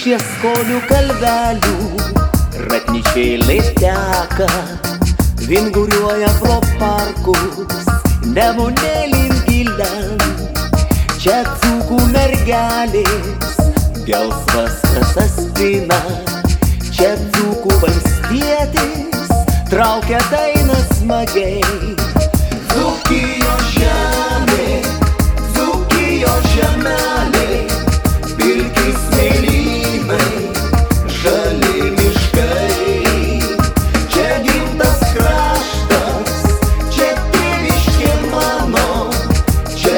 Išieskonių kalvelių ratničėliai teka, vinguriuoja pro parkus, nemunėlin giliam. Čia dzūkų mergelės gelsvas kasas pina, čia dzūkų valstietis traukia dainą smagiai. Dzūkijos žemė, Dzūkijos žemelė, pilki smėlynai, žali miškai. Čia gimtas kraštas, čia tėviškė mano, čia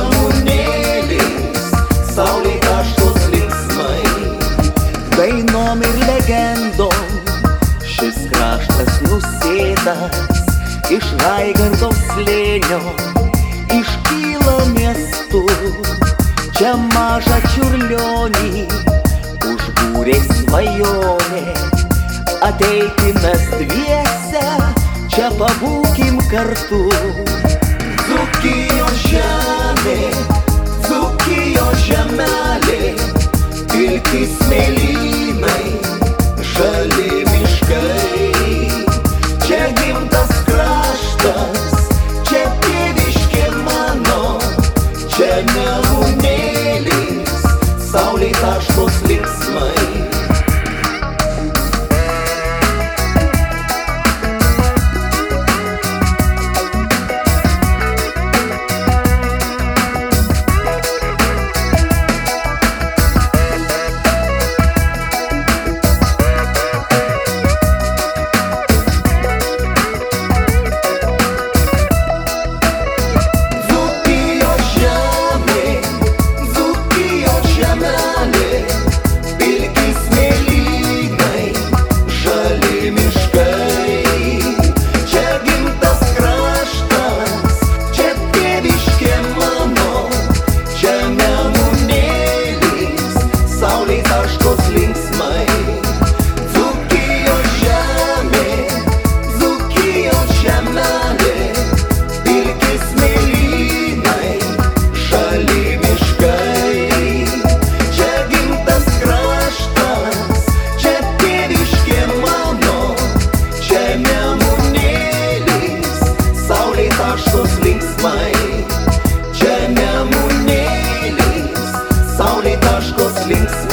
nemunėlis, saulė taškos linksmai. Dainom ir legendom šis kraštas nusėtas, iš Raigardo slėnio iškyla miestu. Čia mažą čiurlionį užbūrė svajonė, ateiti mes dviese, čia pabūkim kartu. Dzūkijos žemė, Dzūkijos žemelė, pilki smėlynai, žali miškai. Čia gimtas kraštas, čia tėviškė mano, čia nemunėlis, saulė taškos linksmai. Čia nemunėlis, saulė taškos linksmai.